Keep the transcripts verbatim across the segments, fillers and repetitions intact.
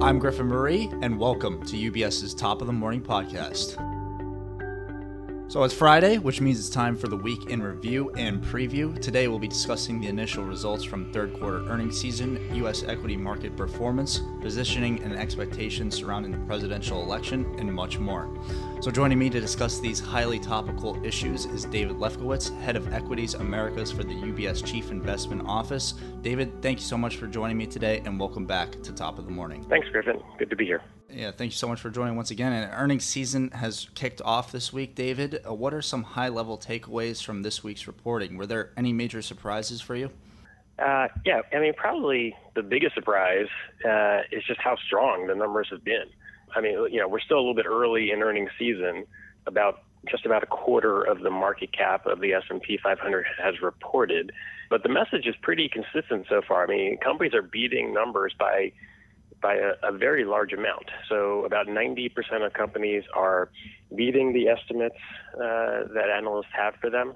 I'm Griffin Marie, and welcome to UBS's Top of the Morning podcast. So it's Friday, which means it's time for the week in review and preview. Today we'll be discussing the initial results from third quarter earnings season, U S equity market performance, positioning and expectations surrounding the presidential election, and much more. So joining me to discuss these highly topical issues is David Lefkowitz, Head of Equities Americas for the U B S Chief Investment Office. David, thank you so much for joining me today, and welcome back to Top of the Morning. Thanks, Griffin. Good to be here. Yeah, thank you so much for joining once again. And earnings season has kicked off this week, David. Uh, what are some high-level takeaways from this week's reporting? Were there any major surprises for you? Uh, yeah, I mean, probably the biggest surprise uh, is just how strong the numbers have been. I mean, you know, we're still a little bit early in earnings season. About just about a quarter of the market cap of the S and P five hundred has reported, but the message is pretty consistent so far. I mean, companies are beating numbers by by a, a very large amount. So about ninety percent of companies are beating the estimates uh, that analysts have for them.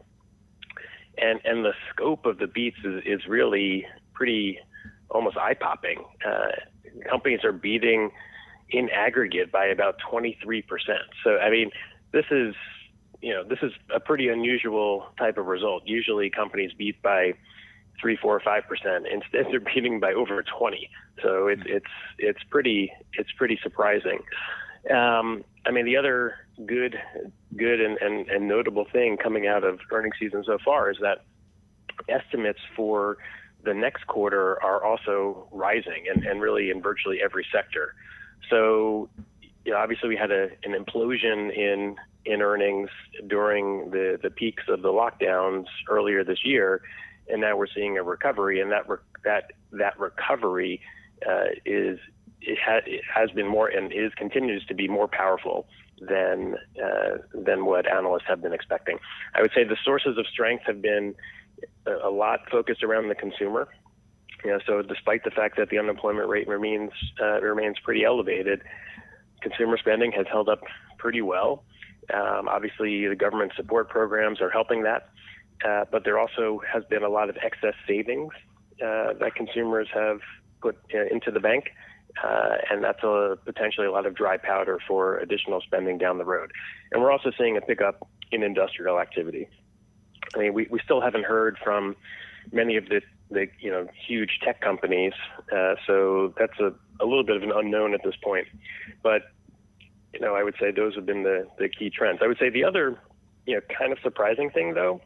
And and the scope of the beats is, is really pretty almost eye-popping. Uh, companies are beating in aggregate by about twenty-three percent. So, I mean, this is, you know, this is a pretty unusual type of result. Usually companies beat by three, four, or five percent. Instead, they're beating by over twenty. So it's it's it's pretty it's pretty surprising. Um, I mean, the other good good and, and, and notable thing coming out of earnings season so far is that estimates for the next quarter are also rising, and, and really in virtually every sector. So, you know, obviously we had a, an implosion in in earnings during the, the peaks of the lockdowns earlier this year. And now we're seeing a recovery, and that re- that that recovery uh, is it, ha- it has been more and is continues to be more powerful than uh, than what analysts have been expecting. I would say the sources of strength have been a, a lot focused around the consumer. You know, so despite the fact that the unemployment rate remains uh, remains pretty elevated, consumer spending has held up pretty well. Um, obviously, the government support programs are helping that. Uh, but there also has been a lot of excess savings uh, that consumers have put uh, into the bank, uh, and that's a, potentially a lot of dry powder for additional spending down the road. And we're also seeing a pickup in industrial activity. I mean, we, we still haven't heard from many of the, the you know huge tech companies, uh, so that's a, a little bit of an unknown at this point. But you know, I would say those have been the, the key trends. I would say the other you know kind of surprising thing, though,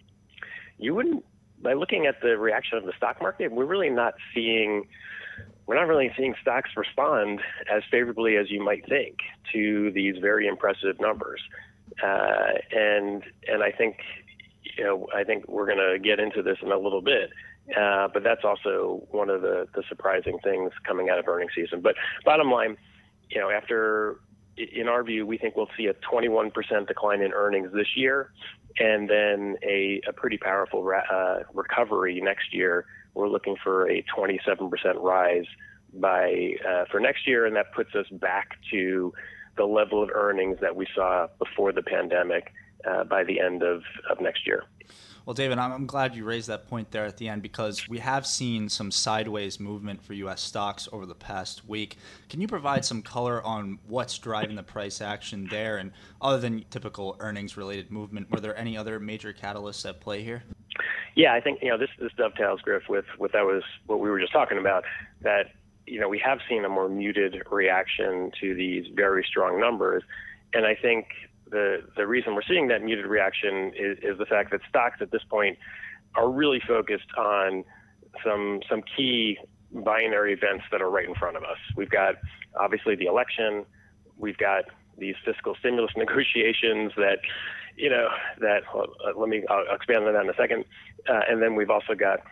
you wouldn't, by looking at the reaction of the stock market, we're really not seeing, we're not really seeing stocks respond as favorably as you might think to these very impressive numbers. Uh, and and I think, you know, I think we're going to get into this in a little bit. Uh, but that's also one of the, the surprising things coming out of earnings season. But bottom line, you know, after, in our view, we think we'll see a twenty-one percent decline in earnings this year, and then a, a pretty powerful uh, recovery next year. We're looking for a twenty-seven percent rise by uh, for next year, and that puts us back to the level of earnings that we saw before the pandemic uh, by the end of, of next year. Well, David, I'm glad you raised that point there at the end, because we have seen some sideways movement for U S stocks over the past week. Can you provide some color on what's driving the price action there? And other than typical earnings-related movement, were there any other major catalysts at play here? Yeah, I think you know this this dovetails, Griff, with what that was what we were just talking about. That you know we have seen a more muted reaction to these very strong numbers, and I think The the reason we're seeing that muted reaction is, is the fact that stocks at this point are really focused on some some key binary events that are right in front of us. We've got obviously the election, we've got these fiscal stimulus negotiations that, you know, that well, uh, let me I'll expand on that in a second, uh, and then we've also got,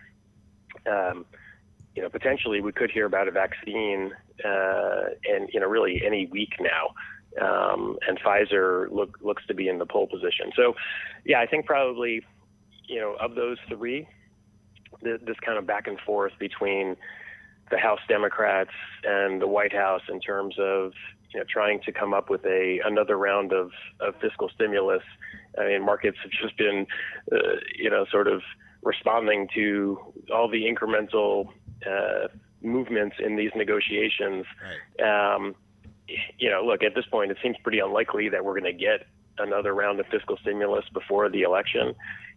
um, you know, potentially we could hear about a vaccine, uh, and you know really any week now. Um, and Pfizer look, looks to be in the pole position. So, yeah, I think probably, you know, of those three, th- this kind of back and forth between the House Democrats and the White House in terms of, you know, trying to come up with a another round of, of fiscal stimulus. I mean, markets have just been, uh, you know, sort of responding to all the incremental uh, movements in these negotiations. Right. Um, you know, look, at this point, it seems pretty unlikely that we're going to get another round of fiscal stimulus before the election.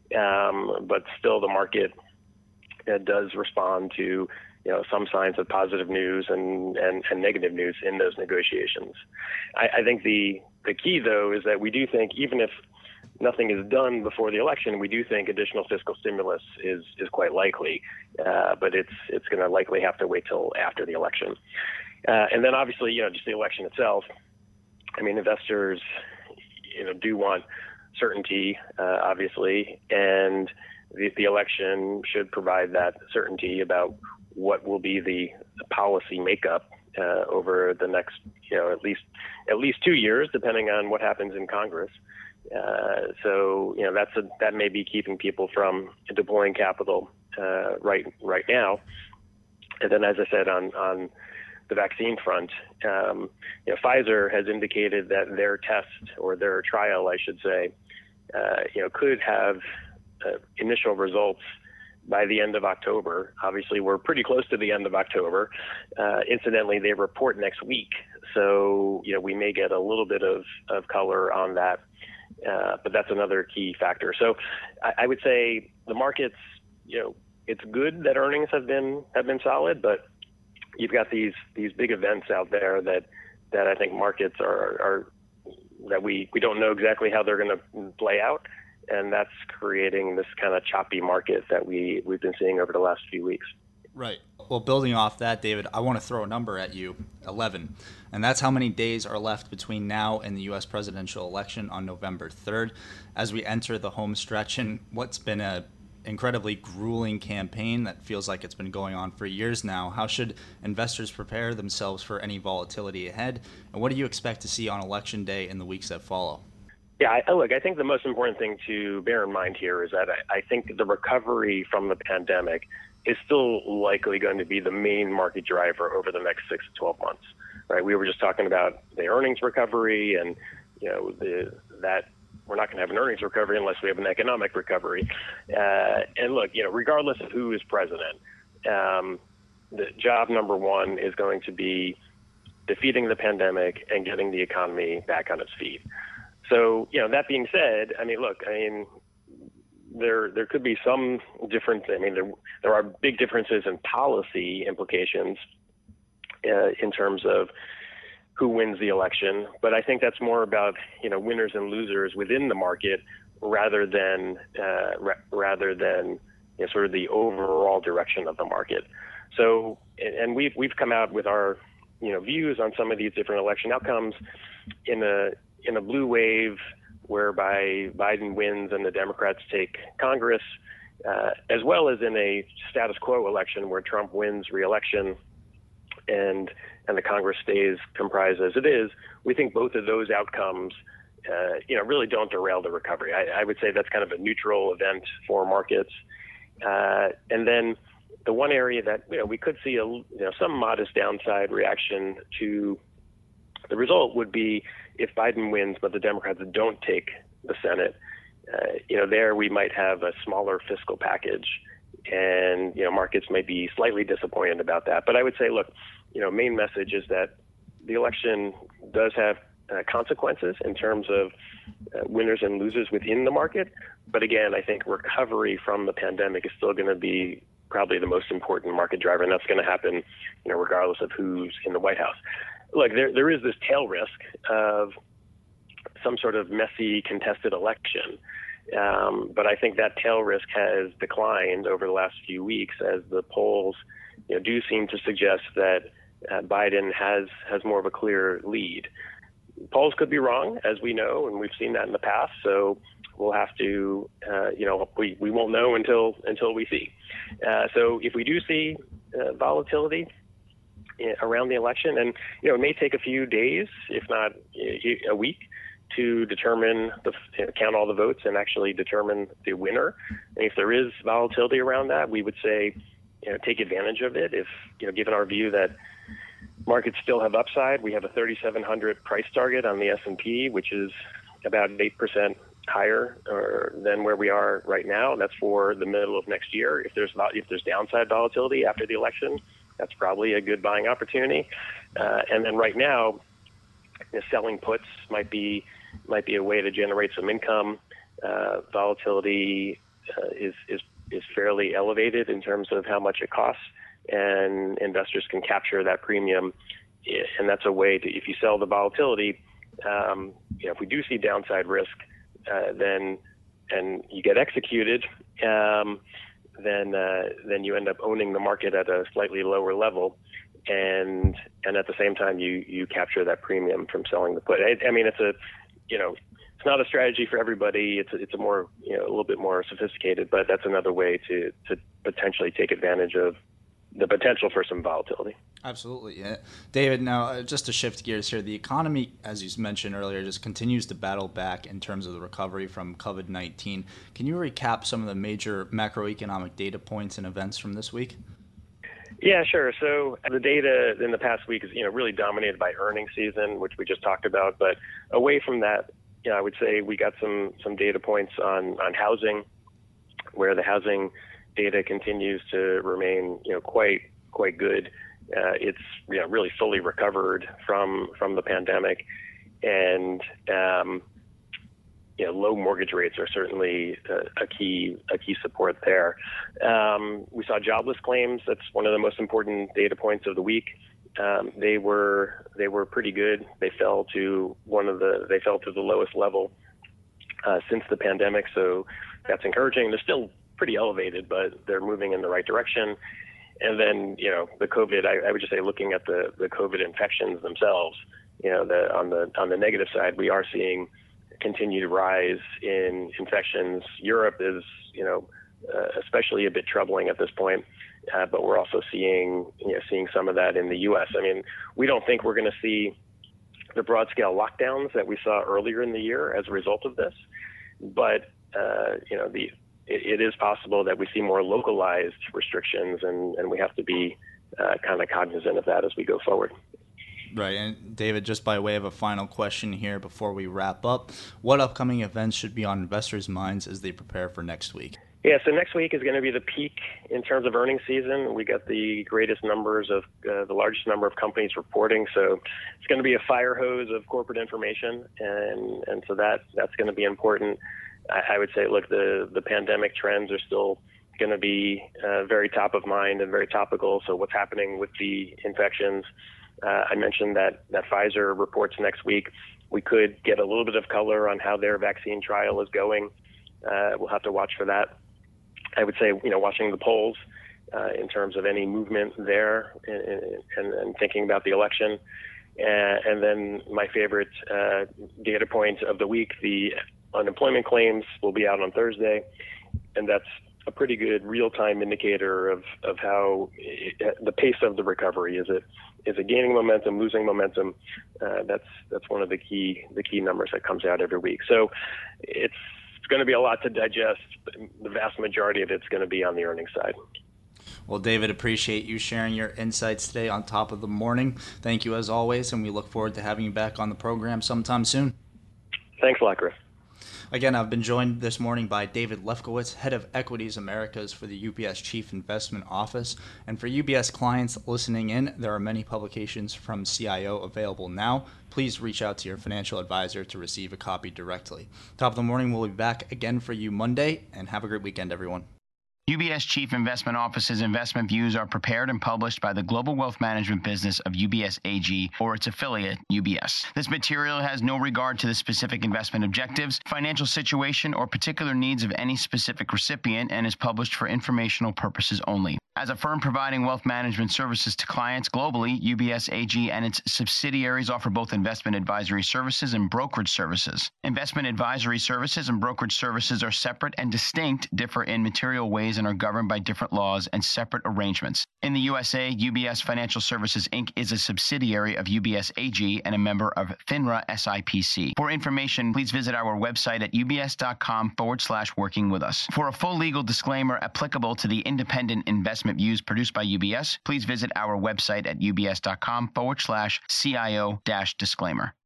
Um, but still, the market uh, does respond to, you know, some signs of positive news and, and, and negative news in those negotiations. I, I think the the key, though, is that we do think even if nothing is done before the election, we do think additional fiscal stimulus is is quite likely, uh, but it's it's going to likely have to wait till after the election. Uh, and then obviously, you know, just the election itself. I mean, investors, you know, do want certainty, uh, obviously, and the, the election should provide that certainty about what will be the, the policy makeup uh, over the next, you know, at least at least two years, depending on what happens in Congress. Uh, so, you know, that's a, that may be keeping people from deploying capital uh, right right now. And then, as I said, on on the vaccine front, um, you know, Pfizer has indicated that their test or their trial, I should say, uh, you know, could have uh, initial results by the end of October. Obviously, we're pretty close to the end of October. Uh, incidentally, they report next week, so you know we may get a little bit of, of color on that. Uh, but that's another key factor. So I, I would say the markets, you know, it's good that earnings have been have been solid, but you've got these these big events out there that that I think markets are are that we, we don't know exactly how they're going to play out. And that's creating this kind of choppy market that we, we've been seeing over the last few weeks. Right. Well, building off that, David, I want to throw a number at you, eleven. And that's how many days are left between now and the U S presidential election on November third. As we enter the home stretch in what's been a incredibly grueling campaign that feels like it's been going on for years now, how should investors prepare themselves for any volatility ahead? And what do you expect to see on election day in the weeks that follow? Yeah, I, look, I think the most important thing to bear in mind here is that I, I think the recovery from the pandemic is still likely going to be the main market driver over the next six to twelve months, right? We were just talking about the earnings recovery and, you know, the, that we're not going to have an earnings recovery unless we have an economic recovery. Uh, and look, you know, regardless of who is president, um, the job number one is going to be defeating the pandemic and getting the economy back on its feet. So, you know, that being said, I mean, look, I mean, there there could be some difference. I mean, there there are big differences in policy implications uh, in terms of who wins the election. But I think that's more about, you know, winners and losers within the market rather than uh, ra- rather than you know, sort of the overall direction of the market. So, and we've we've come out with our, you know, views on some of these different election outcomes in a in a blue wave whereby Biden wins and the Democrats take Congress, uh, as well as in a status quo election where Trump wins re-election and and the Congress stays comprised as it is. We think both of those outcomes, uh, you know, really don't derail the recovery. I, I would say that's kind of a neutral event for markets. Uh, and then the one area that, you know, we could see a, you know, some modest downside reaction to the result would be if Biden wins, but the Democrats don't take the Senate. Uh, you know, there we might have a smaller fiscal package, and you know, markets may be slightly disappointed about that. But I would say, look, you know, main message is that the election does have uh, consequences in terms of uh, winners and losers within the market. But again, I think recovery from the pandemic is still going to be probably the most important market driver, and that's going to happen, you know, regardless of who's in the White House. Look, there there is this tail risk of some sort of messy contested election. Um, but I think that tail risk has declined over the last few weeks as the polls, you know, do seem to suggest that uh, Biden has, has more of a clear lead. Polls could be wrong, as we know, and we've seen that in the past. So we'll have to, uh, you know, we, we won't know until until we see. Uh, so if we do see uh, volatility around the election, and you know, it may take a few days, if not a week, to determine the you know, count all the votes and actually determine the winner. And if there is volatility around that, we would say, you know, take advantage of it. If you know, given our view that markets still have upside, we have a thirty-seven hundred price target on the S and P, which is about eight percent higher or, than where we are right now. That's for the middle of next year. If there's if there's downside volatility after the election, that's probably a good buying opportunity. Uh, and then right now, you know, selling puts might be might be a way to generate some income. Uh, volatility uh, is is is fairly elevated in terms of how much it costs, and investors can capture that premium. And that's a way to, if you sell the volatility, um, you know, if we do see downside risk, uh, then and you get executed, um, then uh, then you end up owning the market at a slightly lower level, and and at the same time you you capture that premium from selling the put. I, I mean, it's a, you know, it's not a strategy for everybody. It's a, it's a more, you know, a little bit more sophisticated, but that's another way to to potentially take advantage of the potential for some volatility. Absolutely. Yeah. David, now uh, just to shift gears here, the economy, as you mentioned earlier, just continues to battle back in terms of the recovery from COVID nineteen. Can you recap some of the major macroeconomic data points and events from this week? Yeah, sure. So the data in the past week is, you know, really dominated by earnings season, which we just talked about. But away from that, you know, I would say we got some some data points on, on housing, where the housing data continues to remain, you know, quite quite good. Uh, it's, you know, really fully recovered from from the pandemic, and um, you know, low mortgage rates are certainly a, a key a key support there. Um, we saw jobless claims. That's one of the most important data points of the week. Um, they were they were pretty good. They fell to one of the they fell to the lowest level uh, since the pandemic. So that's encouraging. They're still pretty elevated, but they're moving in the right direction. And then, you know, the COVID, I, I would just say, looking at the, the COVID infections themselves, you know, the, on the on the negative side, we are seeing continued rise in infections. Europe is, you know, uh, especially a bit troubling at this point, uh, but we're also seeing, you know, seeing some of that in the U S. I mean, we don't think we're going to see the broad scale lockdowns that we saw earlier in the year as a result of this, but uh, you know, the it is possible that we see more localized restrictions, and, and we have to be uh, kind of cognizant of that as we go forward. Right. And David, just by way of a final question here before we wrap up, what upcoming events should be on investors' minds as they prepare for next week? Yeah, so next week is going to be the peak in terms of earnings season. We got the greatest numbers of uh, the largest number of companies reporting, so it's going to be a fire hose of corporate information, and and so that that's going to be important. I would say, look, the, the pandemic trends are still going to be uh, very top of mind and very topical. So what's happening with the infections? Uh, I mentioned that, that Pfizer reports next week. We could get a little bit of color on how their vaccine trial is going. Uh, we'll have to watch for that. I would say, you know, watching the polls uh, in terms of any movement there, and, and, and thinking about the election. Uh, and then my favorite uh, data point of the week, the unemployment claims will be out on Thursday, and that's a pretty good real-time indicator of, of how it, the pace of the recovery. Is it is it gaining momentum, losing momentum? Uh, that's that's one of the key the key numbers that comes out every week. So it's it's going to be a lot to digest. But the vast majority of it's going to be on the earnings side. Well, David, appreciate you sharing your insights today on Top of the Morning. Thank you as always, and we look forward to having you back on the program sometime soon. Thanks a lot, Chris. Again, I've been joined this morning by David Lefkowitz, Head of Equities Americas for the U B S Chief Investment Office. And for U B S clients listening in, there are many publications from C I O available now. Please reach out to your financial advisor to receive a copy directly. Top of the Morning will be back again for you Monday, and have a great weekend, everyone. U B S Chief Investment Office's investment views are prepared and published by the global wealth management business of U B S A G or its affiliate, U B S. This material has no regard to the specific investment objectives, financial situation, or particular needs of any specific recipient and is published for informational purposes only. As a firm providing wealth management services to clients globally, U B S A G and its subsidiaries offer both investment advisory services and brokerage services. Investment advisory services and brokerage services are separate and distinct, differ in material ways, and are governed by different laws and separate arrangements. In the U S A, U B S Financial Services, Incorporated is a subsidiary of U B S A G and a member of FINRA S I P C. For information, please visit our website at ubs.com forward slash working with us. For a full legal disclaimer applicable to the independent investment views produced by U B S, please visit our website at ubs.com forward slash CIO dash disclaimer.